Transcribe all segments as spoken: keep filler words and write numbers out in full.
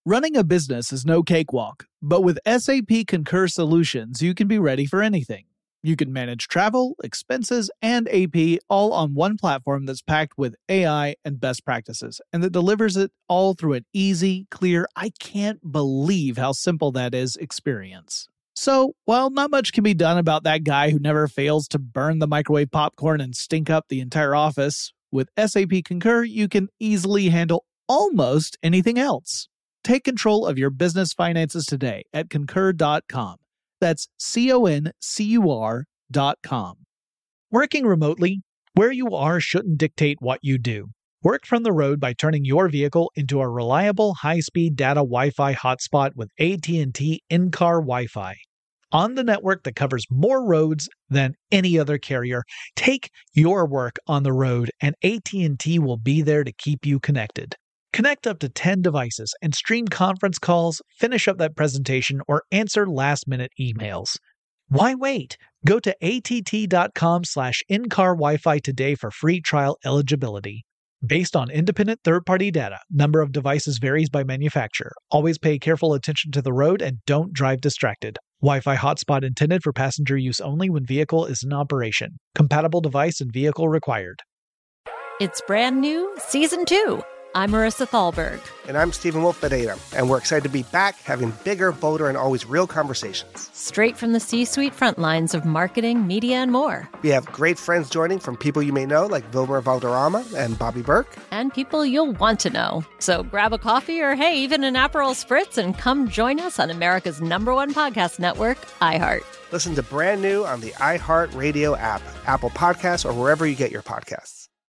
Running a business is no cakewalk, but with S A P Concur Solutions, you can be ready for anything. You can manage travel, expenses, and A P all on one platform that's packed with A I and best practices, and that delivers it all through an easy, clear, I can't believe how simple that is experience. So, while not much can be done about that guy who never fails to burn the microwave popcorn and stink up the entire office, with S A P Concur, you can easily handle almost anything else. Take control of your business finances today at concur dot com. That's C O N C U R dot com. Working remotely, where you are shouldn't dictate what you do. Work from the road by turning your vehicle into a reliable high-speed data Wi-Fi hotspot with A T and T in-car Wi-Fi. On the network that covers more roads than any other carrier, take your work on the road and A T and T will be there to keep you connected. Connect up to ten devices and stream conference calls, finish up that presentation, or answer last-minute emails. Why wait? Go to A T T dot com slash in-car Wi-Fi today for free trial eligibility. Based on independent third-party data, number of devices varies by manufacturer. Always pay careful attention to the road and don't drive distracted. Wi-Fi hotspot intended for passenger use only when vehicle is in operation. Compatible device and vehicle required. It's brand new, season two. I'm Marissa Thalberg. And I'm Stephen Wolf Pereira, and we're excited to be back having bigger, bolder, and always real conversations. Straight from the C-suite front lines of marketing, media, and more. We have great friends joining from people you may know, like Wilmer Valderrama and Bobby Burke. And people you'll want to know. So grab a coffee or, hey, even an Aperol Spritz and come join us on America's number one podcast network, iHeart. Listen to Brand New on the iHeart Radio app, Apple Podcasts, or wherever you get your podcasts.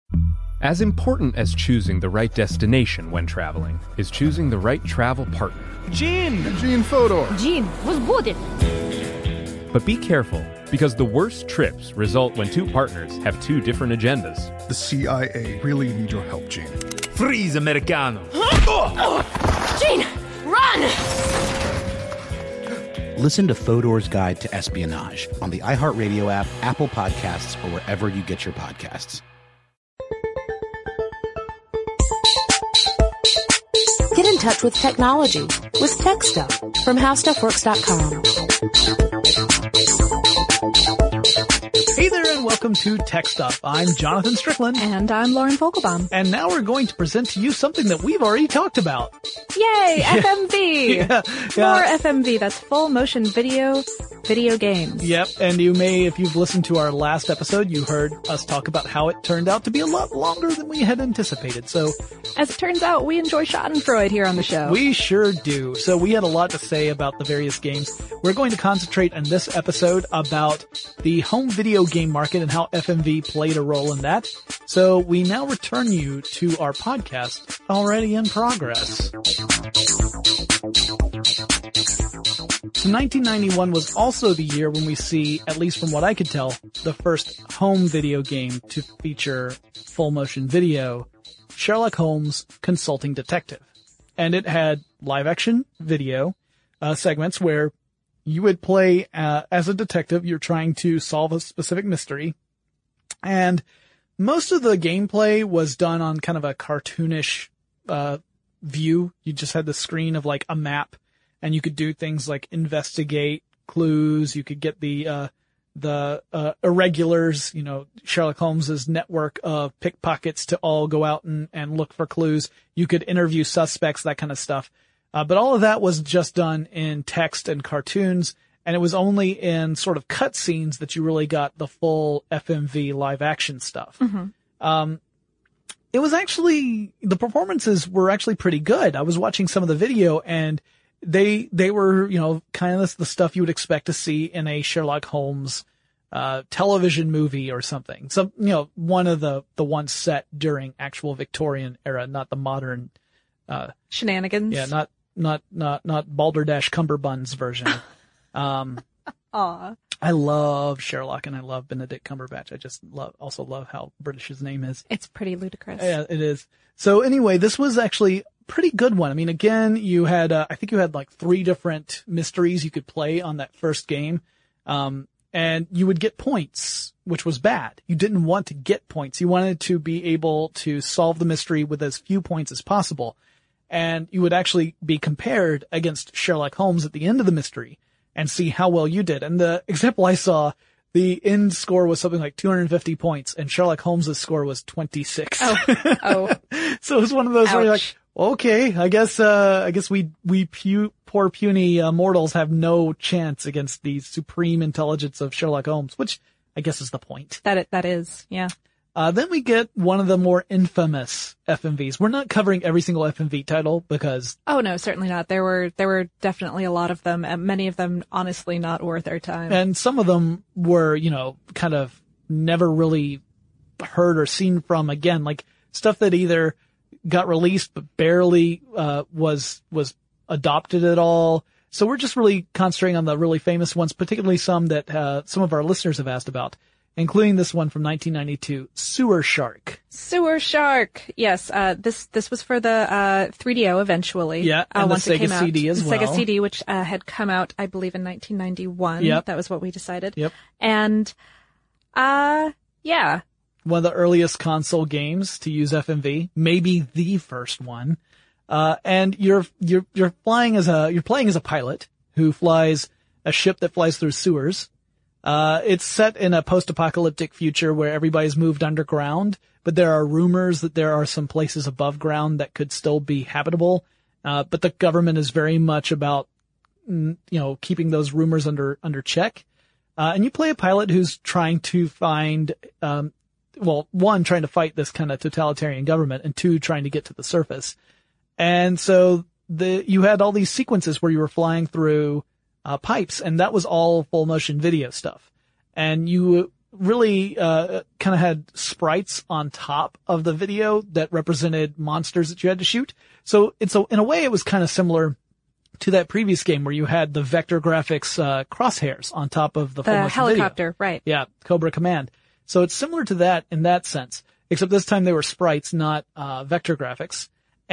As important as choosing the right destination when traveling is choosing the right travel partner. Gene! Gene Fodor! Gene, was good! But be careful, because the worst trips result when two partners have two different agendas. The C I A really need your help, Gene. Freeze, Americano! Gene, run! Listen to Fodor's Guide to Espionage on the iHeartRadio app, Apple Podcasts, or wherever you get your podcasts. Get in touch with technology with Tech Stuff from how stuff works dot com. Hey there and welcome to Tech Stuff. I'm Jonathan Strickland. And I'm Lauren Vogelbaum. And now we're going to present to you something that we've already talked about. Yay, yeah. F M V! Yeah, More yeah. F M V, that's full motion video, video games. Yep, and you may, if you've listened to our last episode, you heard us talk about how it turned out to be a lot longer than we had anticipated. So, as it turns out, we enjoy Schadenfreude here on the show. We sure do. So we had a lot to say about the various games. We're going to concentrate in this episode about the home video game market and how F M V played a role in that. So we now return you to our podcast already in progress. So nineteen ninety-one was also the year when we see, at least from what I could tell, the first home video game to feature full motion video, Sherlock Holmes Consulting Detective. And it had live action video uh, segments where you would play uh, as a detective. You're trying to solve a specific mystery. And most of the gameplay was done on kind of a cartoonish uh view. You just had the screen of like a map, and you could do things like investigate clues. You could get the uh the uh irregulars, you know, Sherlock Holmes's network of pickpockets to all go out and, and look for clues. You could interview suspects, that kind of stuff. Uh, but all of that was just done in text and cartoons, and it was only in sort of cutscenes that you really got the full F M V live action stuff. Mm-hmm. Um, it was actually, the performances were actually pretty good. I was watching some of the video, and they, they were, you know, kind of the stuff you would expect to see in a Sherlock Holmes, uh, television movie or something. So, you know, one of the, the ones set during actual Victorian era, not the modern, uh, shenanigans. Yeah, not, not, not, not Balderdash Cumberbund's version. Um, Aw. I love Sherlock and I love Benedict Cumberbatch. I just love, also love how British his name is. It's pretty ludicrous. Yeah, it is. So anyway, this was actually a pretty good one. I mean, again, you had, uh, I think you had like three different mysteries you could play on that first game. Um, and you would get points, which was bad. You didn't want to get points. You wanted to be able to solve the mystery with as few points as possible. and you would actually be compared against Sherlock Holmes at the end of the mystery and see how well you did. And the example I saw, the end score was something like two hundred fifty points, and Sherlock Holmes' score was twenty-six. Oh, oh. So it was one of those Ouch. where you're like, okay, I guess, uh, I guess we, we pu- poor puny uh, mortals have no chance against the supreme intelligence of Sherlock Holmes, which I guess is the point. That it, that is, yeah. Uh, then we get one of the more infamous F M Vs. We're not covering every single F M V title because... Oh no, certainly not. There were, there were definitely a lot of them, and many of them honestly not worth our time. And some of them were, you know, kind of never really heard or seen from again, like stuff that either got released but barely, uh, was, was adopted at all. So we're just really concentrating on the really famous ones, particularly some that, uh, some of our listeners have asked about, including this one from nineteen ninety-two, Sewer Shark. Sewer Shark. Yes, uh, this, this was for the, uh, three D O eventually. Yeah, and uh, the once Sega it came out. C D as the well. Sega C D, which, uh, had come out, I believe, in nineteen ninety-one. Yep. That was what we decided. Yep. And, uh, yeah. One of the earliest console games to use F M V, maybe the first one. Uh, and you're, you're, you're flying as a, you're playing as a pilot who flies a ship that flies through sewers. Uh, it's set in a post-apocalyptic future where everybody's moved underground, but there are rumors that there are some places above ground that could still be habitable. Uh, but the government is very much about, you know, keeping those rumors under, under check. Uh, and you play a pilot who's trying to find, um, well, one, trying to fight this kind of totalitarian government, and two, trying to get to the surface. And so the, you had all these sequences where you were flying through, uh, pipes, and that was all full motion video stuff. And you really, uh, kind of had sprites on top of the video that represented monsters that you had to shoot. So it's a, in a way, it was kind of similar to that previous game where you had the vector graphics, uh, crosshairs on top of the, the full motion helicopter, video. right. Yeah, Cobra Command. So it's similar to that in that sense, except this time they were sprites, not, uh, vector graphics.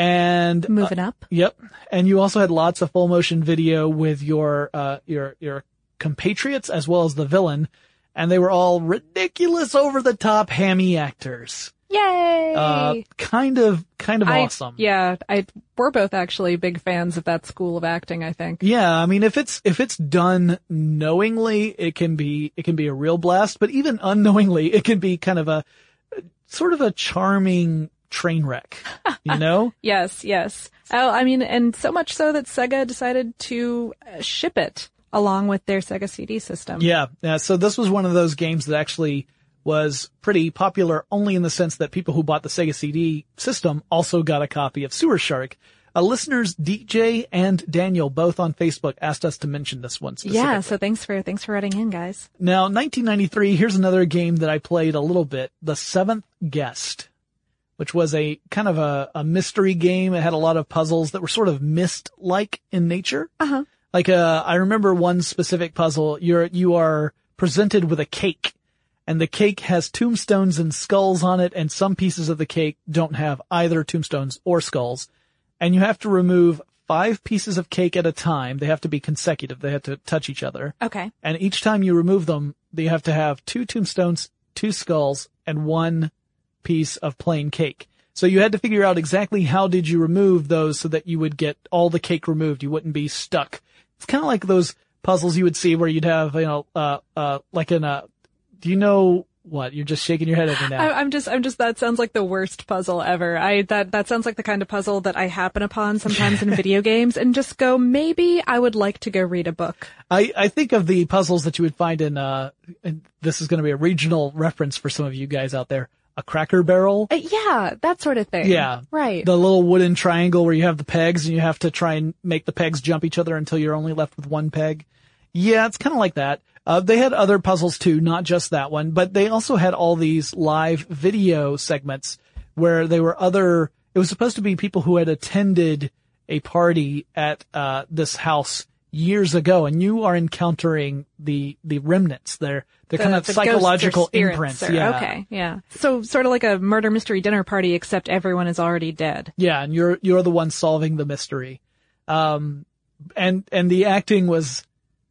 And moving uh, up. Yep. And you also had lots of full motion video with your, uh, your, your compatriots as well as the villain. And they were all ridiculous, over the top, hammy actors. Yay! Uh, kind of, kind of I, awesome. Yeah, I, we're both actually big fans of that school of acting, I think. Yeah, I mean, if it's, if it's done knowingly, it can be, it can be a real blast, but even unknowingly, it can be kind of a, sort of a charming train wreck, you know? Yes, yes. Oh, I mean, and so much so that Sega decided to ship it along with their Sega C D system. Yeah, yeah. So this was one of those games that actually was pretty popular only in the sense that people who bought the Sega C D system also got a copy of Sewer Shark. Uh, listeners D J and Daniel, both on Facebook, asked us to mention this one specifically. Yeah, so thanks for thanks for writing in, guys. Now, nineteen ninety-three, here's another game that I played a little bit, The Seventh Guest, which was a kind of a, a mystery game. It had a lot of puzzles that were sort of Myst-like in nature. Uh-huh. Like, uh, I remember one specific puzzle. You're, you are presented with a cake, and the cake has tombstones and skulls on it, and some pieces of the cake don't have either tombstones or skulls. And you have to remove five pieces of cake at a time. They have to be consecutive. They have to touch each other. Okay. And each time you remove them, you have to have two tombstones, two skulls, and one piece of plain cake. So you had to figure out exactly how did you remove those so that you would get all the cake removed. You wouldn't be stuck. It's kind of like those puzzles you would see where you'd have, you know, uh, uh, like in a, do you know what? You're just shaking your head at me now. I, I'm just, I'm just, that sounds like the worst puzzle ever. I, that, that sounds like the kind of puzzle that I happen upon sometimes in video games and just go, maybe I would like to go read a book. I, I think of the puzzles that you would find in, uh, and this is going to be a regional reference for some of you guys out there. A Cracker Barrel. Uh, yeah, that sort of thing. Yeah. Right. The little wooden triangle where you have the pegs and you have to try and make the pegs jump each other until you're only left with one peg. Yeah, it's kind of like that. Uh, they had other puzzles too, not just that one, but they also had all these live video segments where they were other, it was supposed to be people who had attended a party at, uh, this house years ago, and you are encountering the, the remnants. They're, they're The- kind of the psychological ghosts or spirits imprints. or- yeah. Okay. Yeah. So sort of like a murder mystery dinner party, except everyone is already dead. Yeah. And you're, you're the one solving the mystery. Um, and, and the acting was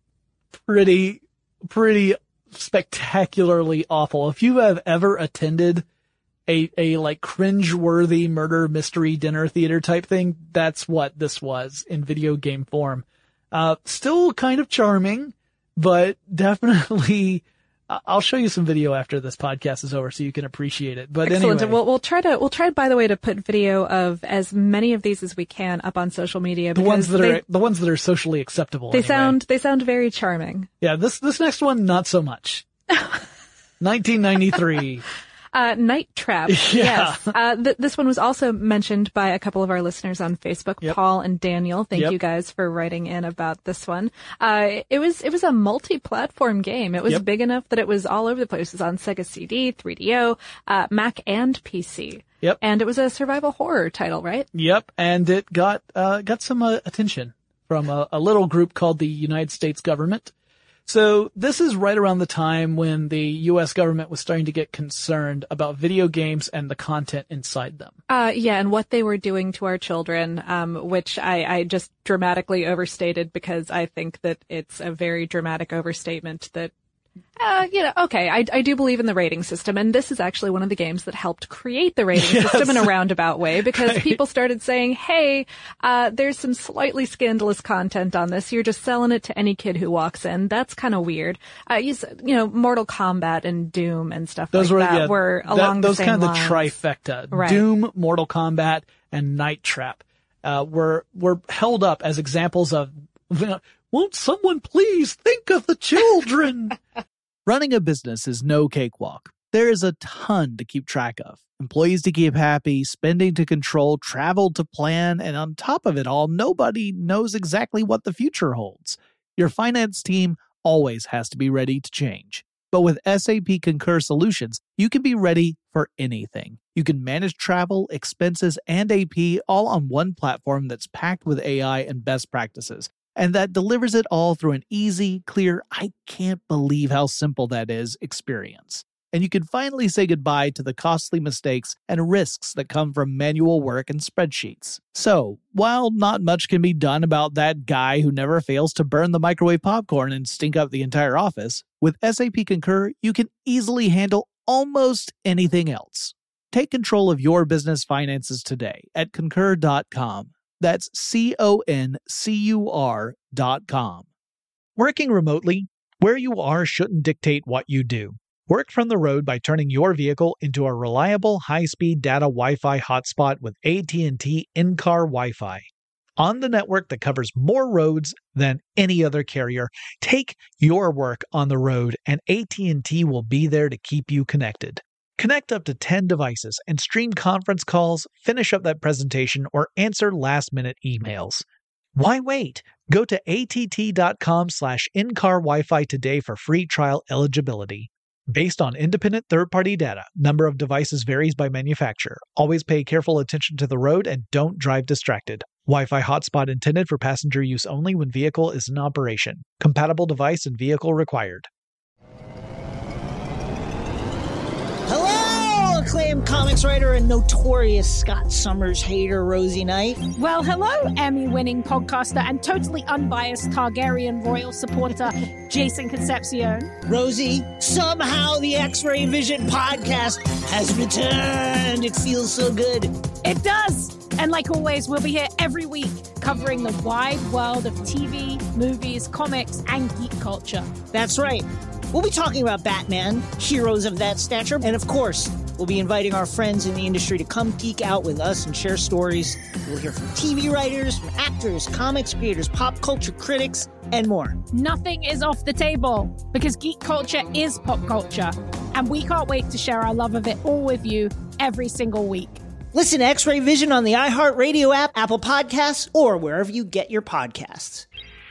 pretty, pretty spectacularly awful. If you have ever attended a, a like cringe-worthy murder mystery dinner theater type thing. That's what this was in video game form. Uh, still kind of charming, but definitely, I'll show you some video after this podcast is over so you can appreciate it. But Excellent. anyway. We'll, we'll try to, we'll try, by the way, to put video of as many of these as we can up on social media. The ones that they, are, the ones that are socially acceptable. They anyway. sound, they sound very charming. Yeah, this, this next one, not so much. nineteen ninety-three. Uh, Night Trap. Yeah. Yes. Uh, th- this one was also mentioned by a couple of our listeners on Facebook, Yep. Paul and Daniel. Thank Yep. you guys for writing in about this one. Uh, it was, it was a multi-platform game. It was Yep. big enough that it was all over the place. It was on Sega C D, three D O, uh, Mac and P C. Yep. And it was a survival horror title, right? Yep. And it got, uh, got some uh, attention from a, a little group called the United States government. So this is right around the time when the U S government was starting to get concerned about video games and the content inside them. Uh, yeah, and what they were doing to our children, um, which I, I just dramatically overstated because I think that it's a very dramatic overstatement that, uh, you know, okay, I, I do believe in the rating system, and this is actually one of the games that helped create the rating Yes. system in a roundabout way because Right. people started saying, hey, uh, there's some slightly scandalous content on this. You're just selling it to any kid who walks in. That's kind of weird. Uh, you, s- you know, Mortal Kombat and Doom and stuff Those like were, that yeah, were that- along those the same kind of lines. the trifecta. Right. Doom, Mortal Kombat, and Night Trap, uh, were, were held up as examples of, won't someone please think of the children? Running a business is no cakewalk. There is a ton to keep track of. Employees to keep happy, spending to control, travel to plan, and on top of it all, nobody knows exactly what the future holds. Your finance team always has to be ready to change. But with S A P Concur Solutions, you can be ready for anything. You can manage travel, expenses, and A P all on one platform that's packed with A I and best practices, and that delivers it all through an easy, clear, I can't believe how simple that is experience. And you can finally say goodbye to the costly mistakes and risks that come from manual work and spreadsheets. So, while not much can be done about that guy who never fails to burn the microwave popcorn and stink up the entire office, with S A P Concur, you can easily handle almost anything else. Take control of your business finances today at concur dot com. That's C O N C U R dot com. Working remotely, where you are shouldn't dictate what you do. Work from the road by turning your vehicle into a reliable high-speed data Wi-Fi hotspot with A T and T in-car Wi-Fi. On the network that covers more roads than any other carrier, take your work on the road and A T and T will be there to keep you connected. Connect up to ten devices and stream conference calls, finish up that presentation, or answer last-minute emails. Why wait? Go to A T T dot com slash in-car Wi-Fi today for free trial eligibility. Based on independent third-party data, number of devices varies by manufacturer. Always pay careful attention to the road and don't drive distracted. Wi-Fi hotspot intended for passenger use only when vehicle is in operation. Compatible device and vehicle required. Hello, acclaimed comics writer and notorious Scott Summers hater, Rosie Knight. Well, hello, Emmy-winning podcaster and totally unbiased Targaryen royal supporter, Jason Concepcion. Rosie, somehow the X-Ray Vision podcast has returned. It feels so good. It does. And like always, we'll be here every week covering the wide world of T V, movies, comics, and geek culture. That's right. We'll be talking about Batman, heroes of that stature, and of course, we'll be inviting our friends in the industry to come geek out with us and share stories. We'll hear from T V writers, from actors, comics creators, pop culture critics, and more. Nothing is off the table because geek culture is pop culture, and we can't wait to share our love of it all with you every single week. Listen to X-Ray Vision on the iHeartRadio app, Apple Podcasts, or wherever you get your podcasts.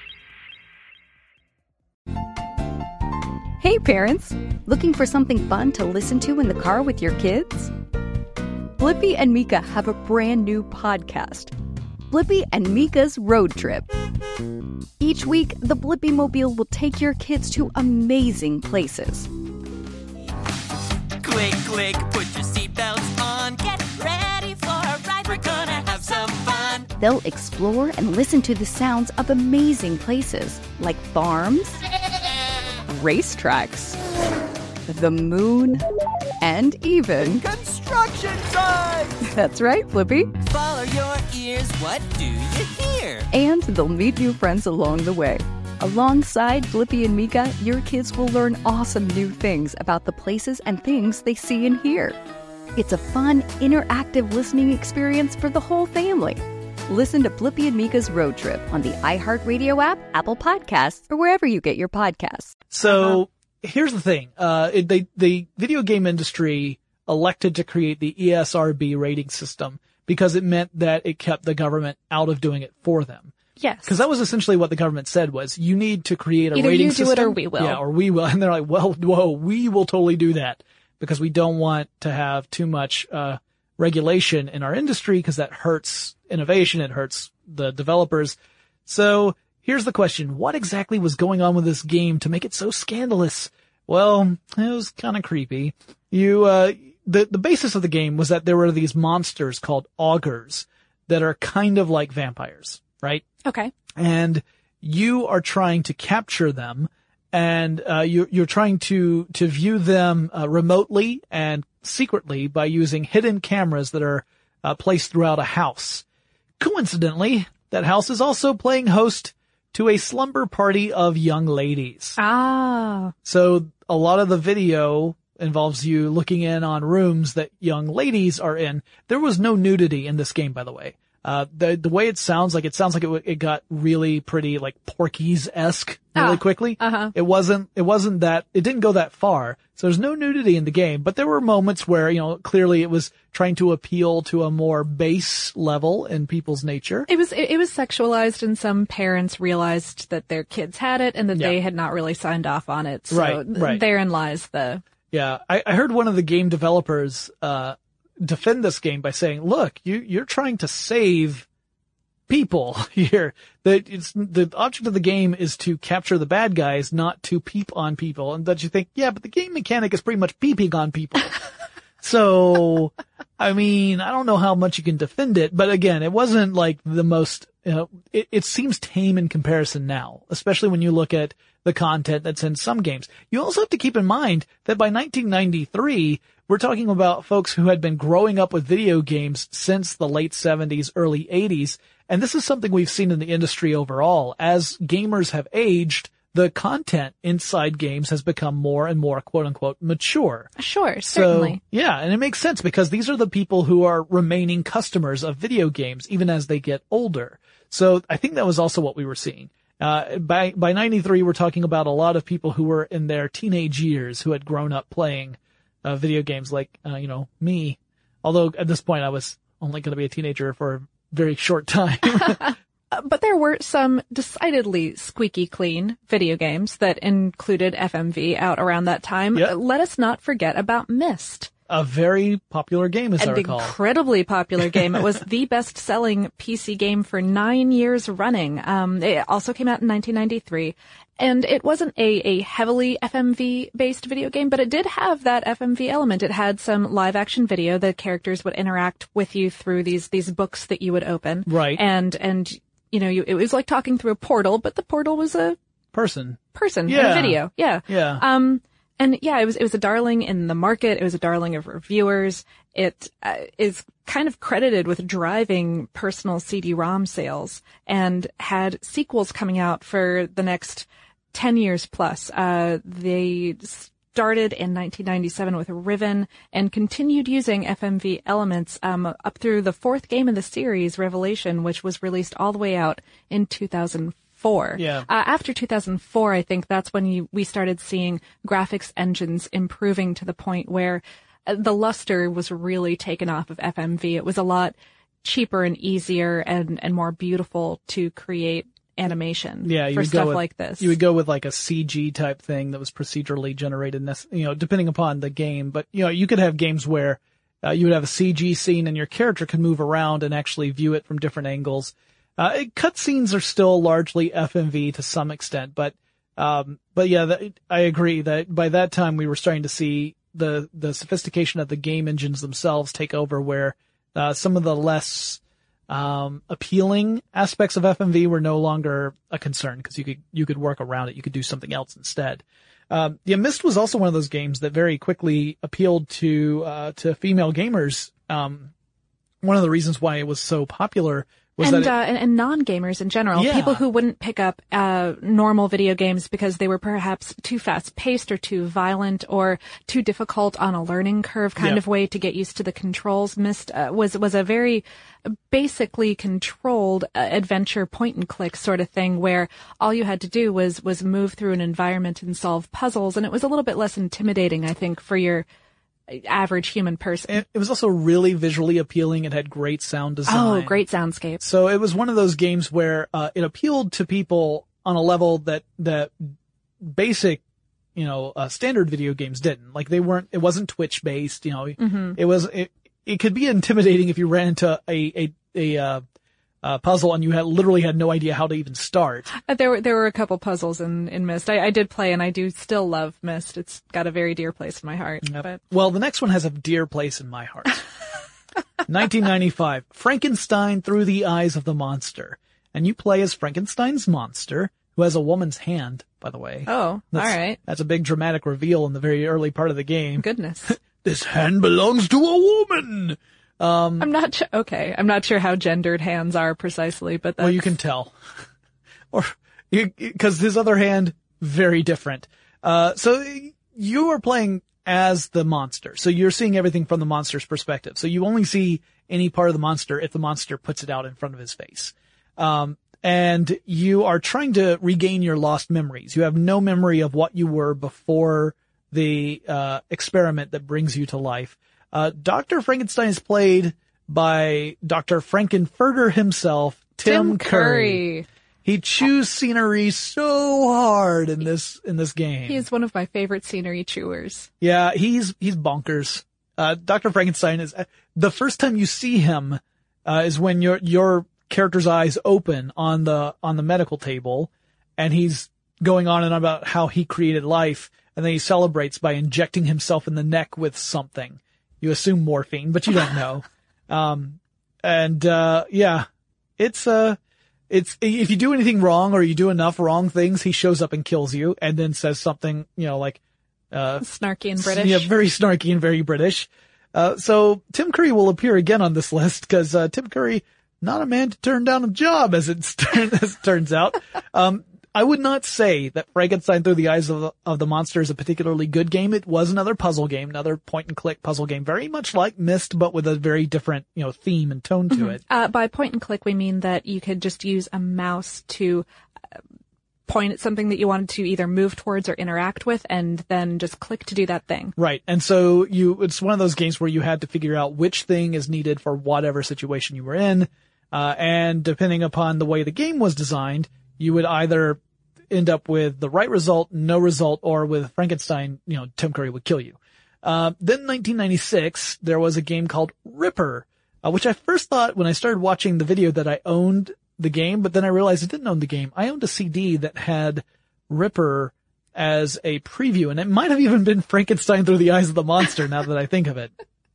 Hey parents, looking for something fun to listen to in the car with your kids? Blippi and Mika have a brand new podcast, Blippi and Mika's Road Trip. Each week, the Blippi Mobile will take your kids to amazing places. Click, click, put your seatbelts on, get ready for a ride, we're gonna have some fun. They'll explore and listen to the sounds of amazing places like farms, racetracks, the moon, and even construction construction signs! That's right, Blippi. Follow your ears, what do you hear? And they'll meet new friends along the way. Alongside Blippi and Mika, your kids will learn awesome new things about the places and things they see and hear. It's a fun, interactive listening experience for the whole family. Listen to Blippi and Mika's Road Trip on the iHeartRadio app, Apple Podcasts, or wherever you get your podcasts. So uh-huh. here's the thing. Uh, it, they, the video game industry elected to create the E S R B rating system because it meant that it kept the government out of doing it for them. Yes. Because that was essentially what the government said was, you need to create a Either rating you do system. it or we will. Yeah, or we will. And they're like, well, whoa, we will totally do that because we don't want to have too much, uh, regulation in our industry because that hurts innovation. It hurts the developers. So here's the question. What exactly was going on with this game to make it so scandalous? Well, it was kind of creepy. You, uh, the, the basis of the game was that there were these monsters called augurs that are kind of like vampires, right? Okay. And you are trying to capture them, and uh, you're, you're trying to to view them uh, remotely and secretly by using hidden cameras that are uh, placed throughout a house. Coincidentally, that house is also playing host to a slumber party of young ladies. Ah. So a lot of the video involves you looking in on rooms that young ladies are in. There was no nudity in this game, by the way. Uh, the, the way it sounds like, it sounds like it, it got really pretty, like, Porky's-esque really Ah, quickly. uh-huh. It wasn't, it wasn't that, it didn't go that far. So there's no nudity in the game, but there were moments where, you know, clearly it was trying to appeal to a more base level in people's nature. It was, it, it was sexualized, and some parents realized that their kids had it and that Yeah. they had not really signed off on it. So Right, right. therein lies the... Yeah, I, I heard one of the game developers, uh, defend this game by saying, look, you, you're trying to save people here. That it's, the object of the game is to capture the bad guys, not to peep on people. And that you think, yeah, but the game mechanic is pretty much peeping on people. So, I mean, I don't know how much you can defend it, but again, it wasn't like the most, you know, it, it seems tame in comparison now, especially when you look at the content that's in some games. You also have to keep in mind that by nineteen ninety-three, we're talking about folks who had been growing up with video games since the late seventies, early eighties. And this is something we've seen in the industry overall. As gamers have aged, the content inside games has become more and more quote unquote mature. Sure, So, certainly. yeah, and it makes sense because these are the people who are remaining customers of video games even as they get older. So I think that was also what we were seeing. Uh, by, by ninety-three, we're talking about a lot of people who were in their teenage years who had grown up playing, uh, video games like, uh, you know, me. Although at this point I was only going to be a teenager for a very short time. But there were some decidedly squeaky clean video games that included F M V out around that time. Yep. Let us not forget about Myst. A very popular game, as I An recall. incredibly popular game. It was the best-selling P C game for nine years running. Um, it also came out in nineteen ninety-three. And it wasn't a, a heavily F M V-based video game, but it did have that F M V element. It had some live-action video. The characters would interact with you through these these books that you would open. Right. And, and you know, you, it was like talking through a portal, but the portal was a Person. person in Yeah. a video. Yeah. Yeah. Um, and yeah, it was, it was a darling in the market. It was a darling of reviewers. It uh, is kind of credited with driving personal C D ROM sales and had sequels coming out for the next ten years plus. Uh, they started in nineteen ninety-seven with Riven and continued using F M V elements, um, up through the fourth game in the series, Revelation, which was released all the way out in two thousand four. Yeah. Uh, after two thousand four, I think that's when you, we started seeing graphics engines improving to the point where uh, the luster was really taken off of F M V. It was a lot cheaper and easier and, and more beautiful to create animation Yeah, you for would go stuff with, like this. You would go with like a C G type thing that was procedurally generated, nec- you know, depending upon the game. But, you know, you could have games where uh, you would have a C G scene and your character could move around and actually view it from different angles. Uh, cutscenes are still largely F M V to some extent, but, um, but yeah, that, I agree that by that time we were starting to see the, the sophistication of the game engines themselves take over where, uh, some of the less, um, appealing aspects of F M V were no longer a concern because you could, you could work around it. You could do something else instead. Um, yeah, Myst was also one of those games that very quickly appealed to, uh, to female gamers. Um, one of the reasons why it was so popular was and, that it, uh, and, and non-gamers in general, yeah. people who wouldn't pick up uh normal video games because they were perhaps too fast-paced or too violent or too difficult on a learning curve kind Yeah. of way to get used to the controls. Myst uh, was was a very basically controlled uh, adventure point-and-click sort of thing where all you had to do was was move through an environment and solve puzzles, and it was a little bit less intimidating, I think, for your average human person. And it was also really visually appealing. It had great sound design. Oh, great soundscape. So it was one of those games where uh, it appealed to people on a level that that basic, you know, uh, standard video games didn't. Like they weren't. It wasn't Twitch based. You know, Mhm. it was. It, it could be intimidating if you ran into a a a uh, uh, puzzle and you had literally had no idea how to even start. Uh, there were there were a couple puzzles in in Myst. I, I did play, and I do still love Myst. It's got a very dear place in my heart. Yep. But Well, the next one has a dear place in my heart. nineteen ninety-five, Frankenstein Through the Eyes of the Monster. And you play as Frankenstein's monster, who has a woman's hand, by the way. oh, That's, all right, That's a big dramatic reveal in the very early part of the game. goodness. This hand belongs to a woman! Um, I'm not sure. Okay, I'm not sure how gendered hands are precisely, but that's, well, you can tell. or, because his other hand, very different. Uh, so you are playing as the monster. So you're seeing everything from the monster's perspective. So you only see any part of the monster if the monster puts it out in front of his face. Um, and you are trying to regain your lost memories. You have no memory of what you were before the, uh, experiment that brings you to life. Uh, Doctor Frankenstein is played by Doctor Frankenfurter himself, Tim, Tim Curry. Curry. He chews scenery so hard in this, in this game. He is one of my favorite scenery chewers. Yeah, he's, he's bonkers. Uh, Doctor Frankenstein is, uh, the first time you see him, uh, is when your, your character's eyes open on the, on the medical table, and he's going on and on about how he created life, and then he celebrates by injecting himself in the neck with something. You assume morphine, but you don't know. um, and, uh, yeah, it's, uh, it's, if you do anything wrong or you do enough wrong things, he shows up and kills you and then says something, you know, like, uh, Snarky and British. yeah, very snarky and very British. Uh, so Tim Curry will appear again on this list because, uh, Tim Curry, not a man to turn down a job as it, as it turns out. Um, I would not say that Frankenstein Through the Eyes of the, of the Monster is a particularly good game. It was another puzzle game, another point and click puzzle game, very much like Myst, but with a very different, you know, theme and tone to Mhm. it. Uh, by point and click, we mean that you could just use a mouse to uh, point at something that you wanted to either move towards or interact with, and then just click to do that thing. Right. And so you, it's one of those games where you had to figure out which thing is needed for whatever situation you were in. Uh, and depending upon the way the game was designed, you would either end up with the right result, no result, or with Frankenstein, you know, Tim Curry would kill you. Uh, then nineteen ninety-six, there was a game called Ripper, uh, which I first thought when I started watching the video that I owned the game, but then I realized I didn't own the game. I owned a C D that had Ripper as a preview, and it might have even been Frankenstein Through the Eyes of the Monster now that I think of it.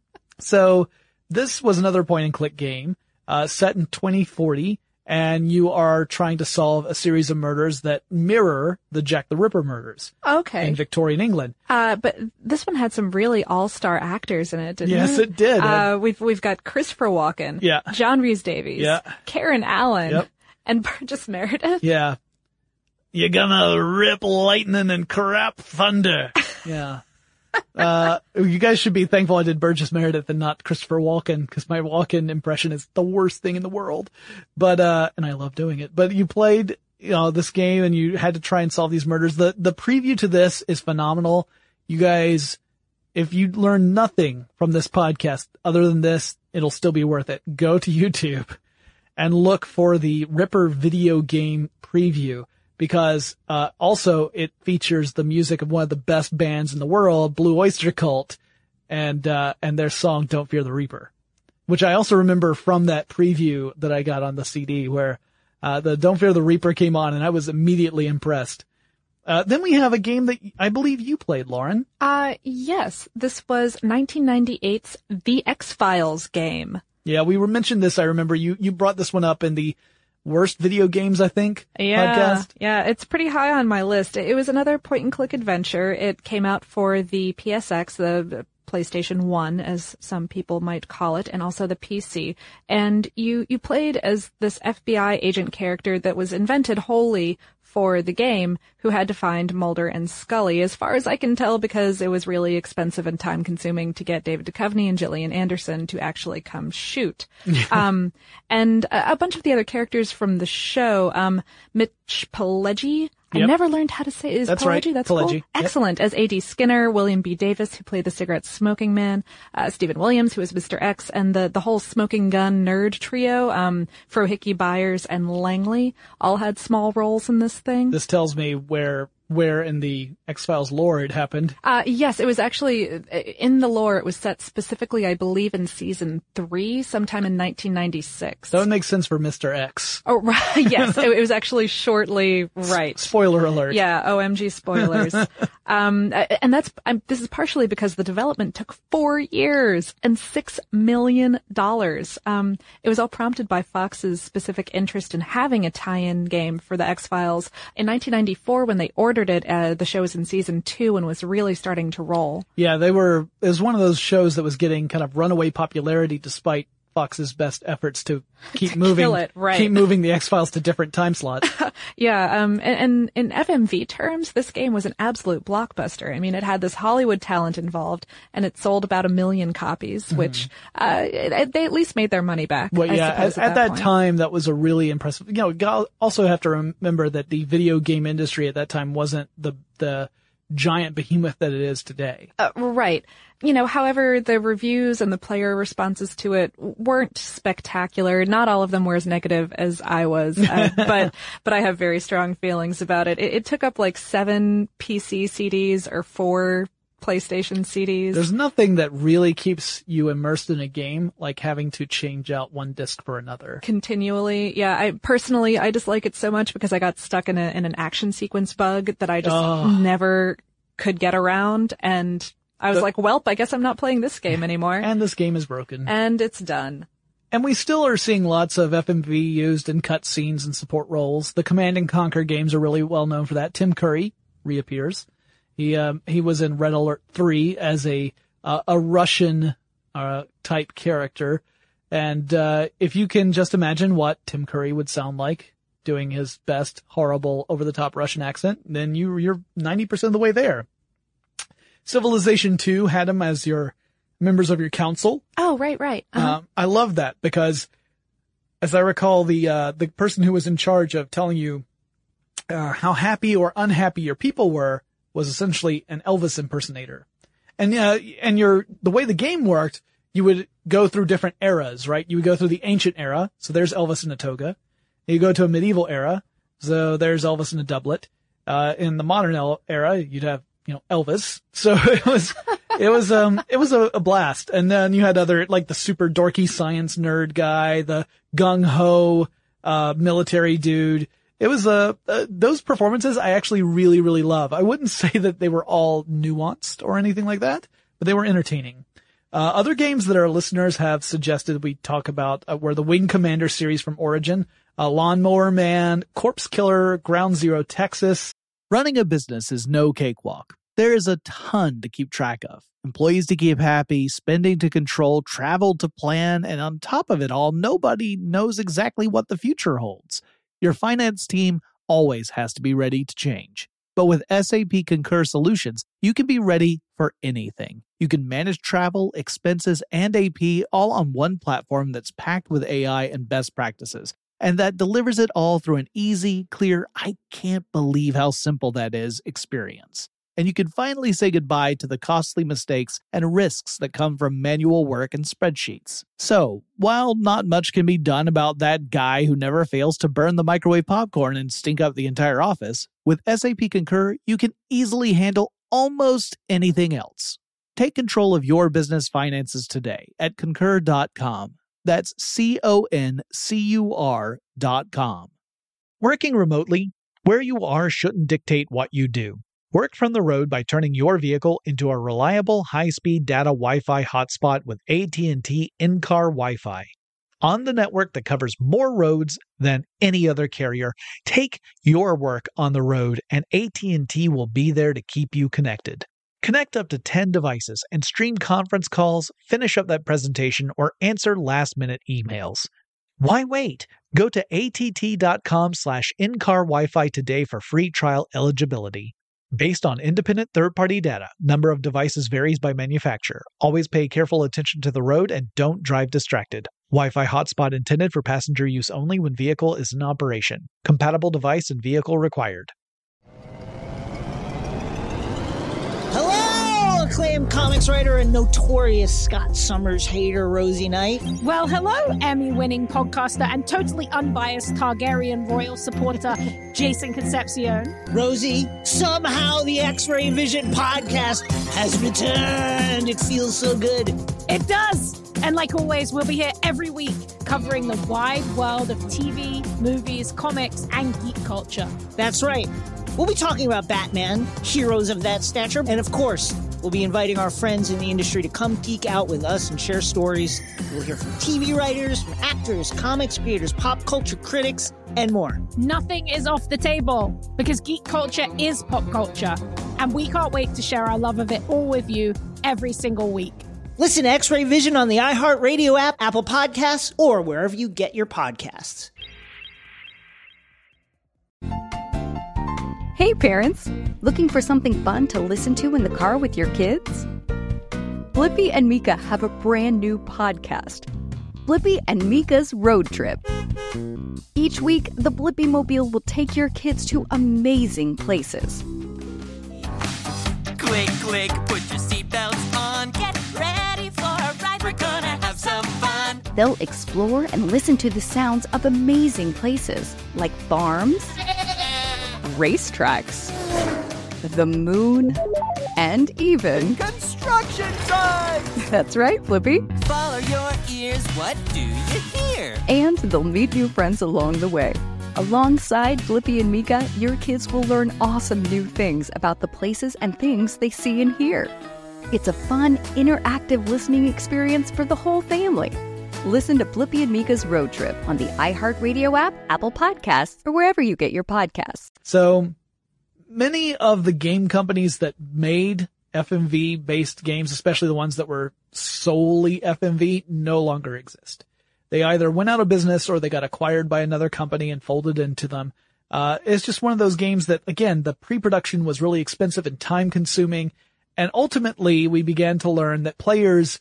So this was another point and click game, uh, set in twenty forty. And you are trying to solve a series of murders that mirror the Jack the Ripper murders Okay. in Victorian England. Uh, but this one had some really all-star actors in it, didn't Yes, it? it did. Uh, we've, we've got Christopher Walken. Yeah. John Rhys-Davies. Yeah. Karen Allen. Yep. And Burgess Meredith. Yeah. You're gonna rip lightning and crap thunder. Yeah. Uh, you guys should be thankful I did Burgess Meredith and not Christopher Walken, because my Walken impression is the worst thing in the world. But, uh, and I love doing it. But you played, you know, this game and you had to try and solve these murders. The, the preview to this is phenomenal. You guys, if you learn nothing from this podcast other than this, it'll still be worth it. Go to YouTube and look for the Ripper video game preview. Because, uh, also it features the music of one of the best bands in the world, Blue Oyster Cult, and, uh, and their song Don't Fear the Reaper, which I also remember from that preview that I got on the C D where, uh, the Don't Fear the Reaper came on and I was immediately impressed. Uh, then we have a game that I believe you played, Lauren. Uh, yes. This was nineteen ninety-eight's The X-Files game. Yeah, we were mentioned this. I remember you, you brought this one up in the, worst video games, I think, yeah, podcast. Yeah, it's pretty high on my list. It was another point-and-click adventure. It came out for the P S X, the PlayStation one, as some people might call it, and also the P C. And you, you played as this F B I agent character that was invented wholly for the game, who had to find Mulder and Scully, as far as I can tell, because it was really expensive and time-consuming to get David Duchovny and Gillian Anderson to actually come shoot. um, and a, a bunch of the other characters from the show, um, Mitch Pileggi, I Yep. never learned how to say it. Is That's Pileggi? right. That's Pileggi. cool. Yep. Excellent. As A D Skinner, William B. Davis, who played the cigarette smoking man, uh, Stephen Williams, who was Mister X, and the, the whole smoking gun nerd trio, um, Frohicke, Byers, and Langley, all had small roles in this thing. This tells me where where in the X-Files lore it happened. Uh, yes, it was actually, in the lore, it was set specifically, I believe, in season three, sometime in nineteen ninety-six. That would make sense for Mister X. Oh, right. Yes, it, it was actually shortly, right. Spoiler alert. Yeah, O M G spoilers. um, and that's, I'm, this is partially because the development took four years and six million dollars. Um, it was all prompted by Fox's specific interest in having a tie-in game for the X-Files. In nineteen ninety-four, when they ordered it, uh, the show was in season two and was really starting to roll. Yeah, they were, it was one of those shows that was getting kind of runaway popularity despite Fox's best efforts to keep To moving, kill it, right. keep moving the X-Files to different time slots. Yeah, um, and, and in F M V terms, this game was an absolute blockbuster. I mean, it had this Hollywood talent involved, and it sold about a million copies, mm-hmm. which, uh, it, they at least made their money back. Well, I yeah, suppose, at, at, at that, that point. time, that was a really impressive, you know, you also have to remember that the video game industry at that time wasn't the, the giant behemoth that it is today. Uh, right. You know, however, the reviews and the player responses to it weren't spectacular. Not all of them were as negative as I was, uh, but but I have very strong feelings about it. it. It took up like seven P C C Ds or four PlayStation C Ds. There's nothing that really keeps you immersed in a game like having to change out one disc for another. Continually. Yeah, I personally, I dislike it so much because I got stuck in a in an action sequence bug that I just oh. never could get around, and I was but, like, welp, I guess I'm not playing this game anymore. And this game is broken. And it's done. And we still are seeing lots of F M V used in cutscenes and support roles. The Command and Conquer games are really well known for that. Tim Curry reappears. He um, he was in Red Alert three as a uh, a Russian uh, type character, and uh, if you can just imagine what Tim Curry would sound like doing his best horrible over the top Russian accent, then you you're ninety percent of the way there. Civilization two had him as your members of your council. Oh, right, right. Uh-huh. Um, I love that because, as I recall, the uh, the person who was in charge of telling you uh, how happy or unhappy your people were was essentially an Elvis impersonator. And uh, and your the way the game worked, you would go through different eras, right? You would go through the ancient era, so there's Elvis in a toga. You go to a medieval era, so there's Elvis in a doublet. Uh, in the modern era, you'd have, you know, Elvis. So it was, it was, um, it was a, a blast. And then you had other, like the super dorky science nerd guy, the gung ho, uh, military dude. It was, uh, uh, those performances I actually really, really love. I wouldn't say that they were all nuanced or anything like that, but they were entertaining. Uh, other games that our listeners have suggested we talk about uh, were the Wing Commander series from Origin, uh, Lawnmower Man, Corpse Killer, Ground Zero Texas. Running a business is no cakewalk. There is a ton to keep track of. Employees to keep happy, spending to control, travel to plan, and on top of it all, nobody knows exactly what the future holds. Your finance team always has to be ready to change. But with S A P Concur Solutions, you can be ready for anything. You can manage travel, expenses, and A P all on one platform that's packed with A I and best practices, and that delivers it all through an easy, clear, I can't believe how simple that is experience. And you can finally say goodbye to the costly mistakes and risks that come from manual work and spreadsheets. So, while not much can be done about that guy who never fails to burn the microwave popcorn and stink up the entire office, with S A P Concur, you can easily handle almost anything else. Take control of your business finances today at concur dot com. That's C O N C U R dot com. Working remotely, where you are shouldn't dictate what you do. Work from the road by turning your vehicle into a reliable high-speed data Wi-Fi hotspot with A T and T in-car Wi-Fi. on the network that covers more roads than any other carrier. Take your work on the road, and A T and T will be there to keep you connected. Connect up to ten devices and stream conference calls, finish up that presentation, or answer last-minute emails. Why wait? Go to att.com slash in-car Wi-Fi today for free trial eligibility. Based on independent third-party data, number of devices varies by manufacturer. Always pay careful attention to the road and don't drive distracted. Wi-Fi hotspot intended for passenger use only when vehicle is in operation. Compatible device and vehicle required. Hello, acclaimed comics writer and notorious Scott Summers hater, Rosie Knight. Well, hello, Emmy-winning podcaster and totally unbiased Targaryen royal supporter, Jason Concepcion. Rosie, somehow the X-Ray Vision podcast has returned. It feels so good. It does. And like always, we'll be here every week covering the wide world of T V, movies, comics, and geek culture. That's right. We'll be talking about Batman, heroes of that stature, and of course, we'll be inviting our friends in the industry to come geek out with us and share stories. We'll hear from T V writers, from actors, comics creators, pop culture critics, and more. Nothing is off the table because geek culture is pop culture, and we can't wait to share our love of it all with you every single week. Listen to X-Ray Vision on the iHeartRadio app, Apple Podcasts, or wherever you get your podcasts. Hey parents, looking for something fun to listen to in the car with your kids? Blippi and Mika have a brand new podcast, Blippi and Mika's Road Trip. Each week, the Blippi Mobile will take your kids to amazing places. Click, click, put your seatbelts on. Get ready for a ride. We're gonna have some fun. They'll explore and listen to the sounds of amazing places like farms, racetracks, the moon, and even construction sites. That's right, Blippi. Follow your ears. What do you hear? And they'll meet new friends along the way. Alongside Blippi and Mika, your kids will learn awesome new things about the places and things they see and hear. It's a fun, interactive listening experience for the whole family. Listen to Blippi and Mika's Road Trip on the iHeartRadio app, Apple Podcasts, or wherever you get your podcasts. So many of the game companies that made F M V-based games, especially the ones that were solely F M V, no longer exist. They either went out of business or they got acquired by another company and folded into them. Uh, it's just one of those games that, again, the pre-production was really expensive and time-consuming. And ultimately, we began to learn that players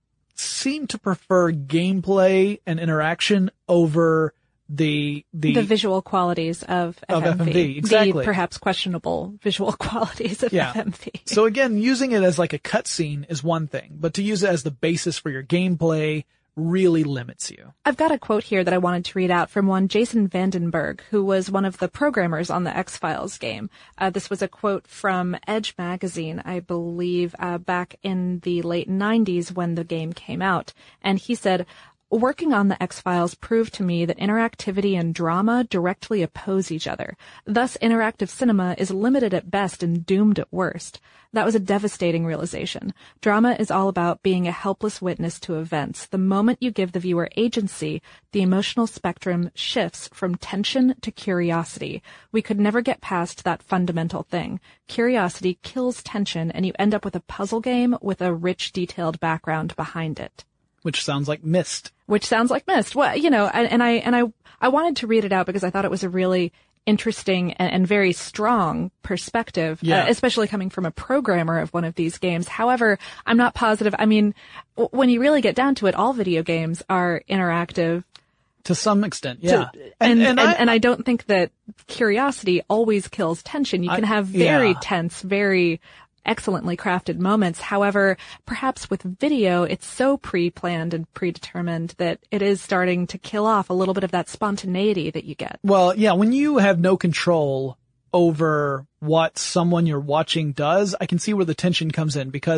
seem to prefer gameplay and interaction over the the, the visual qualities of F M V. Of F M V, exactly. The perhaps questionable visual qualities of yeah. F M V. So again, using it as like a cutscene is one thing, but to use it as the basis for your gameplay really limits you. I've got a quote here that I wanted to read out from one Jason Vandenberg, who was one of the programmers on the X-Files game. Uh, this was a quote from Edge magazine, I believe, uh, back in the late nineties when the game came out. And he said, "Working on the X-Files proved to me that interactivity and drama directly oppose each other. Thus, interactive cinema is limited at best and doomed at worst. That was a devastating realization. Drama is all about being a helpless witness to events. The moment you give the viewer agency, the emotional spectrum shifts from tension to curiosity. We could never get past that fundamental thing. Curiosity kills tension, and you end up with a puzzle game with a rich, detailed background behind it." Which sounds like Myst. Which sounds like Myst. Well, you know, and, and I and I I wanted to read it out because I thought it was a really interesting and, and very strong perspective, yeah. uh, especially coming from a programmer of one of these games. However, I'm not positive. I mean, w- when you really get down to it, all video games are interactive. To some extent, yeah. To, and, and, and, I, and I don't think that curiosity always kills tension. You can I, have very yeah. tense, very excellently crafted moments. However, perhaps with video, it's so pre-planned and predetermined that it is starting to kill off a little bit of that spontaneity that you get. Well, yeah, when you have no control over what someone you're watching does, I can see where the tension comes in because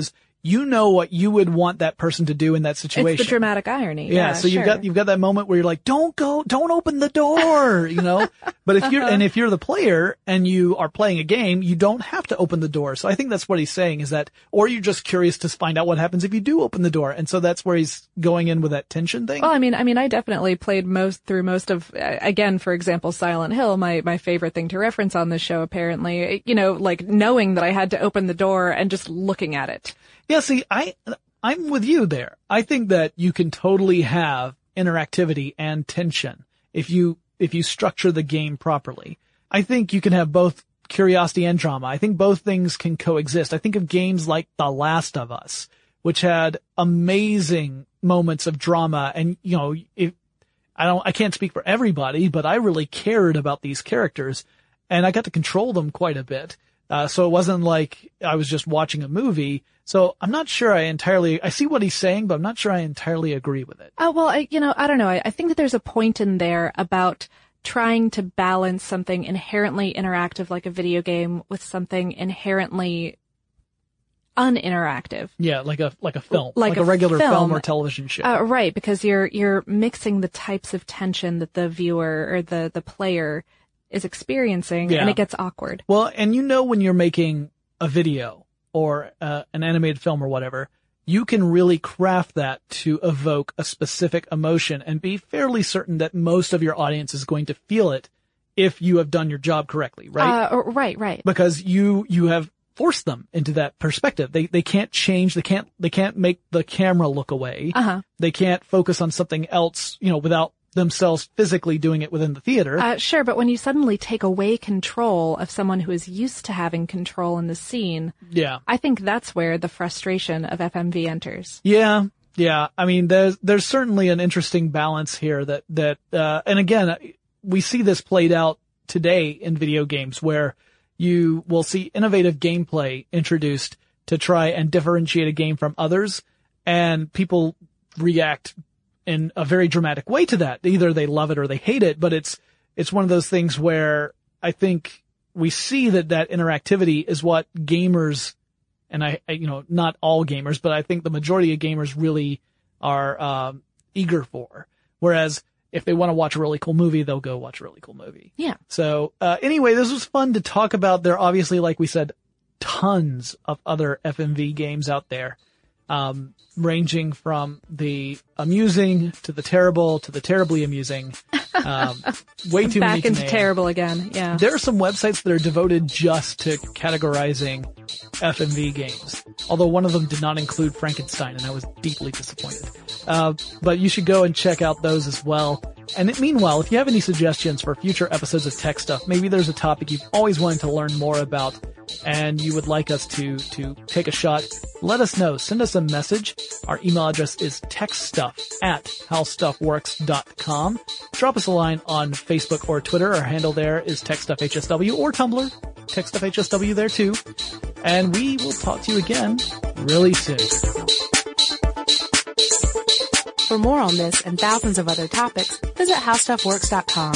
you know what you would want that person to do in that situation. It's the dramatic irony. Yeah. yeah so sure. you've got, you've got that moment where you're like, don't go, don't open the door, you know, but if you're, and if you're the player and you are playing a game, you don't have to open the door. So I think that's what he's saying is that, or you're just curious to find out what happens if you do open the door. And so that's where he's going in with that tension thing. Well, I mean, I mean, I definitely played most through most of, uh, again, for example, Silent Hill, my, my favorite thing to reference on this show, apparently, you know, like knowing that I had to open the door and just looking at it. Yeah, see, I, I'm with you there. I think that you can totally have interactivity and tension if you, if you structure the game properly. I think you can have both curiosity and drama. I think both things can coexist. I think of games like The Last of Us, which had amazing moments of drama. And, you know, if, I don't, I can't speak for everybody, but I really cared about these characters and I got to control them quite a bit. Uh, so it wasn't like I was just watching a movie. So I'm not sure I entirely, I see what he's saying, but I'm not sure I entirely agree with it. Oh, well, I, you know, I don't know. I, I think that there's a point in there about trying to balance something inherently interactive like a video game with something inherently uninteractive. Yeah, like a, like a film, like, like a, a regular film, film or television show. Uh, right. Because you're, you're mixing the types of tension that the viewer or the, the player is experiencing, yeah. and it gets awkward. Well, and you know when you're making a video or uh, an animated film or whatever, you can really craft that to evoke a specific emotion and be fairly certain that most of your audience is going to feel it if you have done your job correctly, right? Uh, right, right. Because you you have forced them into that perspective. They they can't change. They can't they can't make the camera look away. Uh-huh. They can't focus on something else, you know, without themselves physically doing it within the theater. Uh, sure, but when you suddenly take away control of someone who is used to having control in the scene, yeah, I think that's where the frustration of F M V enters. Yeah, yeah. I mean, there's there's certainly an interesting balance here that that, uh, and again, we see this played out today in video games where you will see innovative gameplay introduced to try and differentiate a game from others, and people react in a very dramatic way to that. Either they love it or they hate it, but it's, it's one of those things where I think we see that that interactivity is what gamers, and I, I you know, not all gamers, but I think the majority of gamers really are, um, eager for. Whereas if they want to watch a really cool movie, they'll go watch a really cool movie. Yeah. So, uh, anyway, this was fun to talk about. There are obviously, like we said, tons of other F M V games out there. Um, ranging from the amusing to the terrible to the terribly amusing. Um, way too Back many to into name. terrible again, yeah. There are some websites that are devoted just to categorizing F M V games. Although one of them did not include Frankenstein, and I was deeply disappointed. Uh, but you should go and check out those as well. And meanwhile, if you have any suggestions for future episodes of Tech Stuff, maybe there's a topic you've always wanted to learn more about, and you would like us to, to take a shot, let us know. Send us a message. Our email address is techstuff at howstuffworks dot com. Drop us a line on Facebook or Twitter. Our handle there is techstuffhsw, or Tumblr, techstuffhsw there too. And we will talk to you again really soon. For more on this and thousands of other topics, visit howstuffworks dot com.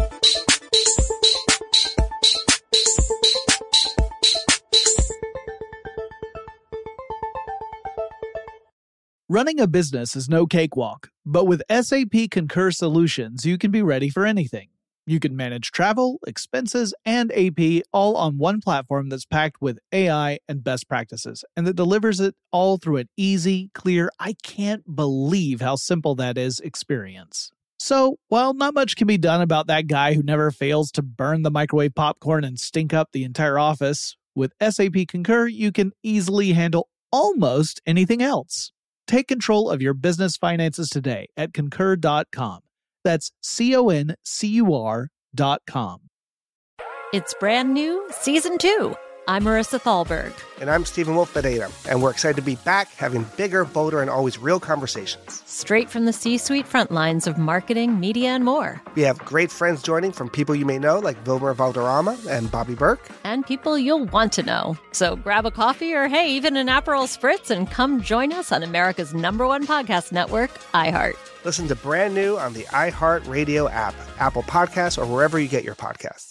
Running a business is no cakewalk, but with S A P Concur Solutions, you can be ready for anything. You can manage travel, expenses, and A P all on one platform that's packed with A I and best practices, and that delivers it all through an easy, clear, I can't believe how simple that is experience. So, while not much can be done about that guy who never fails to burn the microwave popcorn and stink up the entire office, with S A P Concur, you can easily handle almost anything else. Take control of your business finances today at concur dot com. That's C O N C U R dot com. It's brand new, season two. I'm Marissa Thalberg. And I'm Stephen Wolf Bedeta, and we're excited to be back having bigger, bolder, and always real conversations. Straight from the C-suite front lines of marketing, media, and more. We have great friends joining from people you may know, like Wilmer Valderrama and Bobby Burke. And people you'll want to know. So grab a coffee or, hey, even an Aperol Spritz and come join us on America's number one podcast network, iHeart. Listen to Brand New on the iHeart Radio app, Apple Podcasts, or wherever you get your podcasts.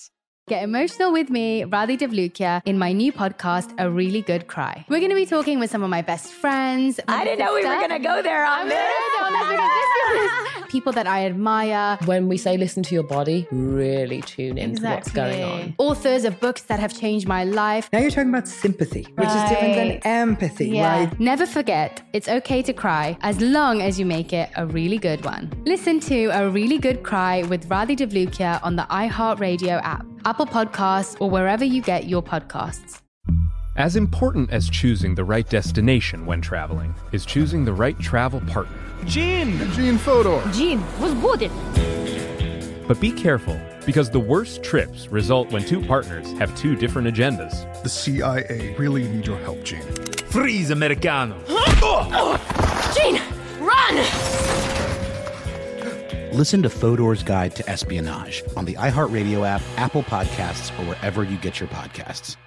Get emotional with me, Radhi Devlukia, in my new podcast, A Really Good Cry. We're going to be talking with some of my best friends. I didn't know we were going to go there on this. People that I admire. When we say listen to your body, really tune into Exactly. what's going on. Authors of books that have changed my life. Now you're talking about sympathy, which Right. is different than empathy, Yeah. right? Never forget, it's okay to cry as long as you make it a really good one. Listen to A Really Good Cry with Radhi Devlukia on the iHeartRadio app, Apple Podcasts, or wherever you get your podcasts. As important as choosing the right destination when traveling is choosing the right travel partner. Gene! Gene Fodor! Gene, was будет? But be careful, because the worst trips result when two partners have two different agendas. The C I A really need your help, Gene. Freeze, Americano! Gene, run! Listen to Fodor's Guide to Espionage on the iHeartRadio app, Apple Podcasts, or wherever you get your podcasts.